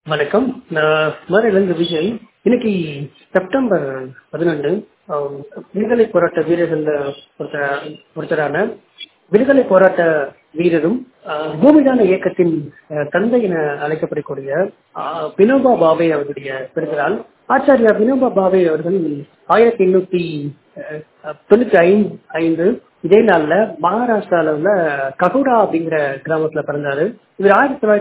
வணக்கம். நான் மதுரையிலிருந்து விஜய். இன்னைக்கு செப்டம்பர் 12 விடுதலை போராட்ட வீரர்கள்ல ஒருத்தரான விடுதலை போராட்ட வீரரும் பூமிதான இயக்கத்தின் தந்தை என அழைக்கப்படக்கூடிய வினோபா பாவே அவருடைய பிறந்தநாள். ஆச்சாரியா வினோபா பாவே அவர்கள் 1895 இதே நாள்ல மகாராஷ்டிரால உள்ள ககுடா அப்படிங்கிற கிராமத்துல பிறந்தாரு. இவர்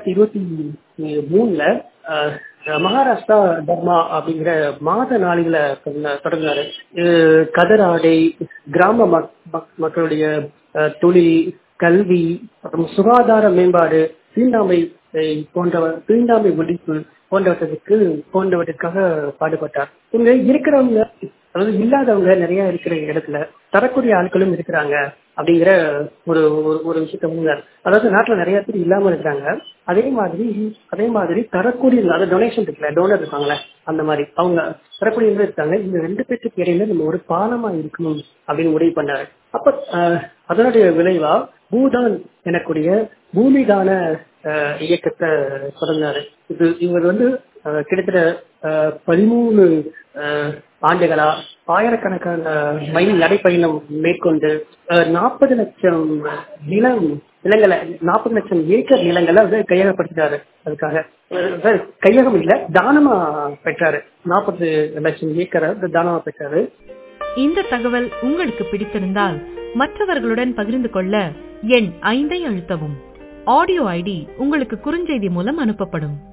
1923 மகாராஷ்டிரா தர்மா அப்படிங்கிற மாத நாளில தொடங்கினாரு. கதர் ஆடை, கிராம மக்களுடைய தொழில், கல்வி மற்றும் சுகாதார மேம்பாடு, தீண்டாமை ஒழிப்பு போன்றவற்றுக்காக பாடுபட்டார். இங்க இருக்கிறவங்க, அதாவது இல்லாதவங்க நிறைய இருக்கிற இடத்துல தரக்கூடிய ஆட்களும் இருக்கிறாங்க அப்படிங்கிற ஒரு ஒரு விஷயத்த முன்னார். அதாவது நாட்டுல நிறைய பேர் இல்லாம இருக்கிறாங்க. அதே மாதிரி தரக்கூடிய, அதாவது டொனேஷன் இருக்குல்ல, டோனர் இருக்காங்களே, அந்த மாதிரி அவங்க தரக்கூடிய இருக்காங்க. இந்த ரெண்டு பேருக்கு இடையில நம்ம ஒரு பாலமா இருக்கணும் அப்படின்னு முடிவு பண்ணாரு. அப்ப அதனுடைய விளைவா பூதான் எனக்கூடிய பூமிதான இயக்கத்தை தொடர்ந்தாரு. இவர் கிட்டத்தட்ட 13 ஆண்டுகளா ஆயிரக்கணக்கான மைல் நடைப்பயணம் மேற்கொண்டு 40 லட்சம் ஏக்கர் நிலங்களை கையகப்படுத்திட்டாரு. அதுக்காக கையகம் இல்ல, தானமா பெற்றாரு. 40 லட்சம் ஏக்கரை தானமா பெற்றாரு. இந்த தகவல் உங்களுக்கு பிடித்திருந்தால் மற்றவர்களுடன் பகிர்ந்து கொள்ள எண் 5 அழுத்தவும். ஆடியோ ஐடி உங்களுக்கு குறுஞ்செய்தி மூலம் அனுப்பப்படும்.